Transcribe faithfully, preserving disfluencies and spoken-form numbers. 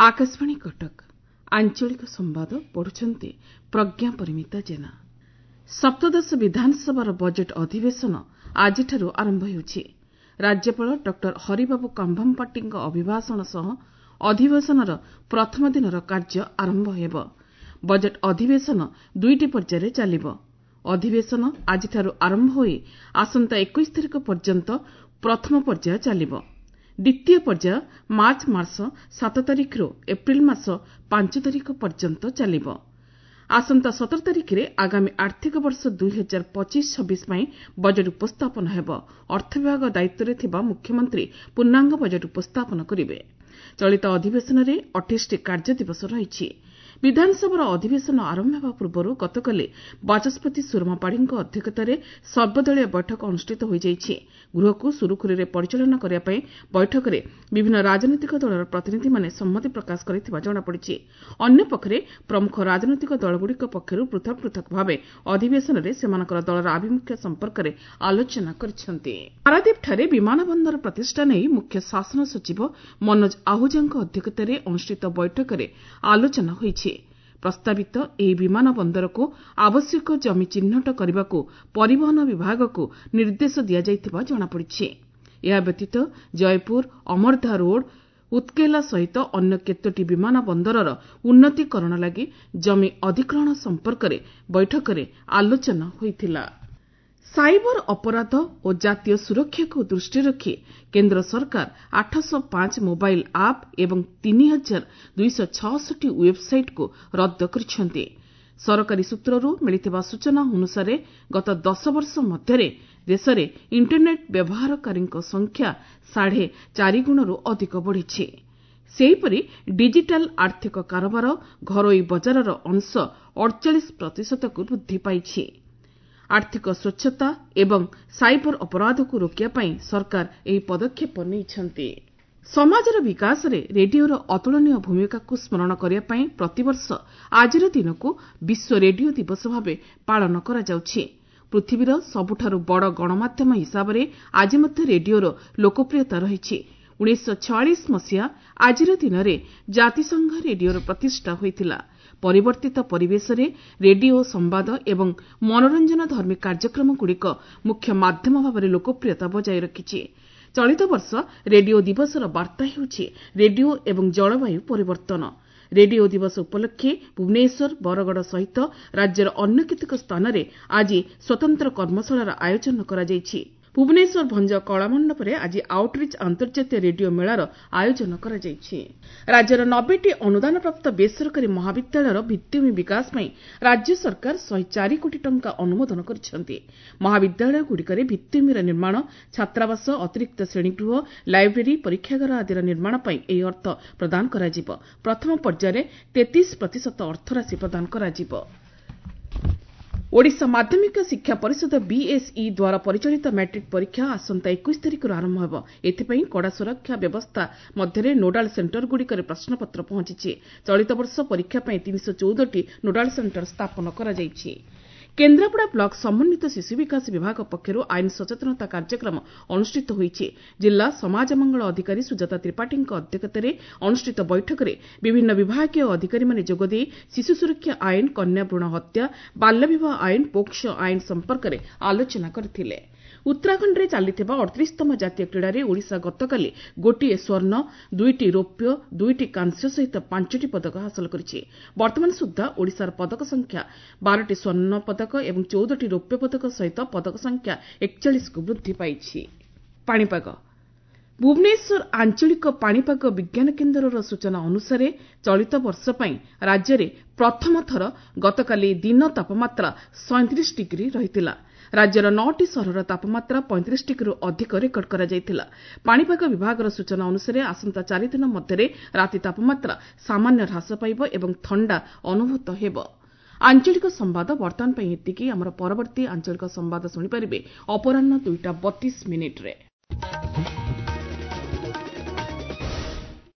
आकाशवाणी कटक आंचलिक संवाद पढ़ुछंती प्रज्ञा परिमिता जेना। सप्तदश विधानसभार बजेट अधिवेशन आजिठारु आरंभ हेउछि। राज्यपाल डॉ हरिबाबू काम्भमपाट्टीଙ୍କ अभिभाषण सह अधिवेशनर प्रथम दिनर कार्य आरंभ हेब। बजेट अधिवेशन दुईटी पर्याୟରେ चालिब। अधिवेशन आजिठारु आरंभ होई आसंता इक्कीस तारिख पर्यंत प्रथम पर्याय चालिब। द्वितीय पर्याय मार्च मास सात तारिखରୁ एप्रिल मास पांच तारिख पर्यंत चालिब। आसंता सतर तारिखରେ आगामी आर्थिक वर्ष दुई हजार पचिश छब्बीस ପାଇଁ बजेट उपस्थापन ହେବ। अर्थ विभाग दायित्वରେ ଥିବା मुख्यमंत्री पूर्णांग बजेट उपस्थापन करिवे। चलित अधिवेशनरे अठाईस टी कार्य दिवस रहिछि। विधानसभार अधिवेशन आरंभ हेबा पूର୍ବରୁ गतकाली बाचस्पति सुरमा पाढ़ीଙ୍କ अध्यक्षताରେ सर्वदलीय बैठक अनुष्ठित ହୋଇଯାଇଛି। गृहକୁ ସୁରୁଖୁରୁରେ ପରିଚାଳନା କରିବା ପାଇଁ ବୈଠକରେ ବିଭିନ୍ନ ରାଜନୈତିକ ଦଳର ପ୍ରତିନିଧିମାନେ ସମ୍ମତି ପ୍ରକାଶ କରିଥିବା ଜଣାପଡ଼ିଛି। ଅନ୍ୟପକ୍ଷରେ ପ୍ରମୁଖ ରାଜନୈତିକ ଦଳଗୁଡ଼ିକ ପକ୍ଷରୁ ପୃଥକ ପୃଥକ ଭାବେ ଅଧିବେଶନରେ ସେମାନଙ୍କର ଦଳର ଆଭିମୁଖ୍ୟ ସମ୍ପର୍କରେ ଆଲୋଚନା କରିଛନ୍ତି। ପାରାଦୀପଠାରେ ବିମାନ ବନ୍ଦର ପ୍ରତିଷ୍ଠା ନେଇ ମୁଖ୍ୟ ଶାସନ ସଚିବ ମନୋଜ ଆହୁଜାଙ୍କ ଅଧ୍ୟକ୍ଷତାରେ ଅନୁଷ୍ଠିତ ବୈଠକରେ ଆଲୋଚନା ହୋଇଛି। ପ୍ରସ୍ତାବିତ ଏହି ବିମାନ ବନ୍ଦରକୁ ଆବଶ୍ୟକ ଜମି ଚିହ୍ନଟ କରିବାକୁ ପରିବହନ ବିଭାଗକୁ ନିର୍ଦ୍ଦେଶ ଦିଆଯାଇଥିବା ଜଣାପଡ଼ିଛି। ଏହା ବ୍ୟତୀତ ଜୟପୁର ଅମରଧା ରୋଡ୍ ଉତ୍କେଲା ସହିତ ଅନ୍ୟ କେତୋଟି ବିମାନ ବନ୍ଦରର ଉନ୍ନତୀକରଣ ଲାଗି ଜମି ଅଧିଗ୍ରହଣ ସମ୍ପର୍କରେ ବୈଠକରେ ଆଲୋଚନା ହୋଇଥିଲା। ସାଇବର ଅପରାଧ ଓ ଜାତୀୟ ସୁରକ୍ଷାକୁ ଦୃଷ୍ଟିରେ ରଖି କେନ୍ଦ୍ର ସରକାର ଆଠଶହ ପାଞ୍ଚ ମୋବାଇଲ୍ ଆପ୍ ଏବଂ ତିନି ହଜାର ଦୁଇଶହ ଛଅଷଠି ୱେବ୍ସାଇଟ୍କୁ ରଦ୍ଦ କରିଛନ୍ତି। ସରକାରୀ ସୂତ୍ରରୁ ମିଳିଥିବା ସୂଚନା ଅନୁସାରେ ଗତ ଦଶ ବର୍ଷ ମଧ୍ୟରେ ଦେଶରେ ଇଣ୍ଟରନେଟ୍ ବ୍ୟବହାରକାରୀଙ୍କ ସଂଖ୍ୟା ସାଢ଼େ ଚାରିଗୁଣରୁ ଅଧିକ ବଢ଼ିଛି। ସେହିପରି ଡିଜିଟାଲ୍ ଆର୍ଥିକ କାରବାର ଘରୋଇ ବଜାରର ଅଂଶ ଅଡ଼ଚାଳିଶ ପ୍ରତିଶତକୁ ବୃଦ୍ଧି ପାଇଛି। ଆର୍ଥିକ ସ୍ୱଚ୍ଛତା ଏବଂ ସାଇବର ଅପରାଧକୁ ରୋକିବା ପାଇଁ ସରକାର ଏହି ପଦକ୍ଷେପ ନେଇଛନ୍ତି। ସମାଜର ବିକାଶରେ ରେଡିଓର ଅତୁଳନୀୟ ଭୂମିକାକୁ ସ୍ମରଣ କରିବା ପାଇଁ ପ୍ରତିବର୍ଷ ଆଜିର ଦିନକୁ ବିଶ୍ୱ ରେଡିଓ ଦିବସ ଭାବେ ପାଳନ କରାଯାଉଛି। ପୃଥିବୀର ସବୁଠାରୁ ବଡ଼ ଗଣମାଧ୍ୟମ ହିସାବରେ ଆଜି ମଧ୍ୟ ରେଡିଓର ଲୋକପ୍ରିୟତା ରହିଛି। ଉଣେଇଶହ ଛୟାଳିଶ ମସିହା ଆଜିର ଦିନରେ ଜାତିସଂଘ ରେଡିଓର ପ୍ରତିଷ୍ଠା ହୋଇଥିଲା। ପରିବର୍ତ୍ତିତ ପରିବେଶରେ ରେଡିଓ ସମ୍ବାଦ ଏବଂ ମନୋରଞ୍ଜନଧର୍ମୀ କାର୍ଯ୍ୟକ୍ରମଗୁଡ଼ିକ ମୁଖ୍ୟ ମାଧ୍ୟମ ଭାବରେ ଲୋକପ୍ରିୟତା ବଜାୟ ରଖିଛି। ଚଳିତ ବର୍ଷ ରେଡିଓ ଦିବସର ବାର୍ତ୍ତା ହେଉଛି ରେଡିଓ ଏବଂ ଜଳବାୟୁ ପରିବର୍ତ୍ତନ। ରେଡିଓ ଦିବସ ଉପଲକ୍ଷେ ଭୁବନେଶ୍ୱର ବରଗଡ଼ ସହିତ ରାଜ୍ୟର ଅନ୍ୟ କେତେକ ସ୍ଥାନରେ ଆଜି ସ୍ୱତନ୍ତ୍ର କର୍ମଶାଳାର ଆୟୋଜନ କରାଯାଇଛି। ଭୁବନେଶ୍ୱର ଭଞ୍ଜ କଳାମଣ୍ଡପରେ ଆଜି ଆଉଟ୍ରିଚ୍ ଆନ୍ତର୍ଜାତୀୟ ରେଡିଓ ମେଳାର ଆୟୋଜନ କରାଯାଇଛି। ରାଜ୍ୟର ନବେଟି ଅନୁଦାନପ୍ରାପ୍ତ ବେସରକାରୀ ମହାବିଦ୍ୟାଳୟର ଭିତ୍ତିଭୂମି ବିକାଶ ପାଇଁ ରାଜ୍ୟ ସରକାର ଶହେ ଚାରି କୋଟି ଟଙ୍କା ଅନୁମୋଦନ କରିଛନ୍ତି। ମହାବିଦ୍ୟାଳୟଗୁଡ଼ିକରେ ଭିତ୍ତିଭୂମିର ନିର୍ମାଣ, ଛାତ୍ରାବାସ, ଅତିରିକ୍ତ ଶ୍ରେଣୀଗୃହ, ଲାଇବ୍ରେରୀ, ପରୀକ୍ଷାଗାର ଆଦିର ନିର୍ମାଣ ପାଇଁ ଏହି ଅର୍ଥ ପ୍ରଦାନ କରାଯିବ। ପ୍ରଥମ ପର୍ଯ୍ୟାୟରେ ତେତିଶ ପ୍ରତିଶତ ଅର୍ଥରାଶି ପ୍ରଦାନ କରାଯିବ। ଓଡ଼ିଶା ମାଧ୍ୟମିକ ଶିକ୍ଷା ପରିଷଦ ବିଏସ୍ଇ ଦ୍ୱାରା ପରିଚାଳିତ ମାଟ୍ରିକ୍ ପରୀକ୍ଷା ଆସନ୍ତା ଏକୋଇଶ ତାରିଖରୁ ଆରମ୍ଭ ହେବ। ଏଥିପାଇଁ କଡ଼ା ସୁରକ୍ଷା ବ୍ୟବସ୍ଥା ମଧ୍ୟରେ ନୋଡାଲ ସେଣ୍ଟରଗୁଡ଼ିକରେ ପ୍ରଶ୍ନପତ୍ର ପହଞ୍ଚିଛି। ଚଳିତ ବର୍ଷ ପରୀକ୍ଷା ପାଇଁ ତିନିଶହ ଚଉଦଟି ନୋଡାଲ ସେଣ୍ଟର ସ୍ଥାପନ କରାଯାଇଛି। କେନ୍ଦ୍ରାପଡ଼ା ବ୍ଲକ ସମନ୍ୱିତ ଶିଶୁ ବିକାଶ ବିଭାଗ ପକ୍ଷରୁ ଆଇନ ସଚେତନତା କାର୍ଯ୍ୟକ୍ରମ ଅନୁଷ୍ଠିତ ହୋଇଛି। ଜିଲ୍ଲା ସମାଜ ମଙ୍ଗଳ ଅଧିକାରୀ ସୁଜାତା ତ୍ରିପାଠୀଙ୍କ ଅଧ୍ୟକ୍ଷତାରେ ଅନୁଷ୍ଠିତ ବୈଠକରେ ବିଭିନ୍ନ ବିଭାଗୀୟ ଅଧିକାରୀମାନେ ଯୋଗଦେଇ ଶିଶୁ ସୁରକ୍ଷା ଆଇନ, କନ୍ୟା ଭ୍ରୂଣ ହତ୍ୟା, ବାଲ୍ୟବିବାହ ଆଇନ, ପୋକ୍ସୋ ଆଇନ ସମ୍ପର୍କରେ ଆଲୋଚନା କରିଥିଲେ। ଉତ୍ତରାଖଣ୍ଡରେ ଚାଲିଥିବା ଅଠତିରିଶତମ ଜାତୀୟ କ୍ରୀଡ଼ାରେ ଓଡ଼ିଶା ଗତକାଲି ଗୋଟିଏ ସ୍ୱର୍ଣ୍ଣ, ଦୁଇଟି ରୌପ୍ୟ, ଦୁଇଟି କାଂସ୍ୟ ସହିତ ପାଞ୍ଚଟି ପଦକ ହାସଲ କରିଛି। ବର୍ତ୍ତମାନ ସୁଦ୍ଧା ଓଡ଼ିଶାର ପଦକ ସଂଖ୍ୟା ବାରଟି ସ୍ୱର୍ଣ୍ଣ ପଦକ ଏବଂ ଚଉଦଟି ରୌପ୍ୟ ପଦକ ସହିତ ପଦକ ସଂଖ୍ୟା ଏକଚାଳିଶକୁ ବୃଦ୍ଧି ପାଇଛି। ପାଣିପାଗ ଭୁବନେଶ୍ୱର ଆଞ୍ଚଳିକ ପାଣିପାଗ ବିଜ୍ଞାନ କେନ୍ଦ୍ରର ସୂଚନା ଅନୁସାରେ ଚଳିତ ବର୍ଷ ପାଇଁ ରାଜ୍ୟରେ ପ୍ରଥମ ଥର ଗତକାଲି ଦିନ ତାପମାତ୍ରା ସଇଁତିରିଶ ଡିଗ୍ରୀ ରହିଥିଲା। ରାଜ୍ୟର ନଅଟି ସହରର ତାପମାତ୍ରା ପଇଁତିରିଶ ଡିଗ୍ରୀରୁ ଅଧିକ ରେକର୍ଡ କରାଯାଇଥିଲା। ପାଣିପାଗ ବିଭାଗର ସୂଚନା ଅନୁସାରେ ଆସନ୍ତା ଚାରିଦିନ ମଧ୍ୟରେ ରାତି ତାପମାତ୍ରା ସାମାନ୍ୟ ହ୍ରାସ ପାଇବ ଏବଂ ଥଣ୍ଡା ଅନୁଭୂତ ହେବ। ଆଞ୍ଚଳିକ ସମ୍ବାଦ ବର୍ତ୍ତମାନ ପାଇଁ ଏତିକି। ଆମର ପରବର୍ତ୍ତୀ ଆଞ୍ଚଳିକ ସମ୍ବାଦ ଶୁଣିପାରିବେ ଅପରାହ୍ନ ଦୁଇଟା ବତିଶ ମିନିଟ୍ରେ।